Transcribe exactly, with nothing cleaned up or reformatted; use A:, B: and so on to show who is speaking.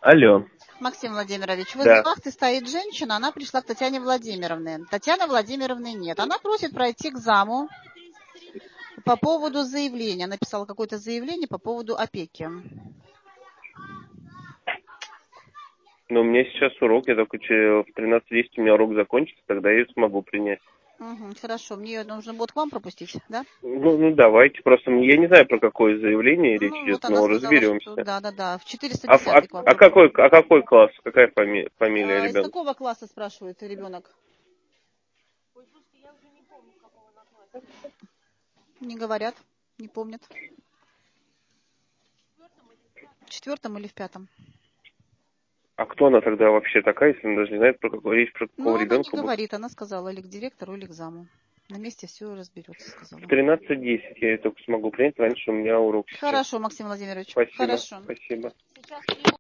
A: Алло.
B: Максим Владимирович, в
A: Да.
B: вахте стоит женщина, она пришла к Татьяне Владимировне. Татьяны Владимировны нет. Она просит пройти к заму по поводу заявления. Она написала какое-то заявление по поводу опеки.
A: Но у меня сейчас урок, я только че- в тринадцать десять у меня урок закончится, тогда я ее смогу принять.
B: Угу, хорошо, мне ее нужно будет к вам пропустить, да?
A: Ну, ну давайте, просто я не знаю, про какое заявление речь
B: Ну,
A: идет,
B: вот она
A: но
B: сказала, что
A: разберемся.
B: да-да-да, в четыреста
A: А, ф- а,
B: десятый к вам
A: а
B: пропустить.
A: какой, а какой класс, какая фами- фамилия
B: А, из
A: ребенка?
B: какого класса, спрашивает ребенок? Не говорят, не помнят. В четвертом или в пятом?
A: А кто она тогда вообще такая, если она даже не знает, про какой речь, про какого
B: Ну, она не
A: ребенка будет?
B: говорит, она сказала или к директору, или к заму. На месте все разберется,
A: В
B: сказала.
A: тринадцать десять я ее только смогу принять, раньше у меня урок сейчас.
B: Хорошо, Максим Владимирович,
A: Спасибо,
B: хорошо.
A: спасибо.
B: Сейчас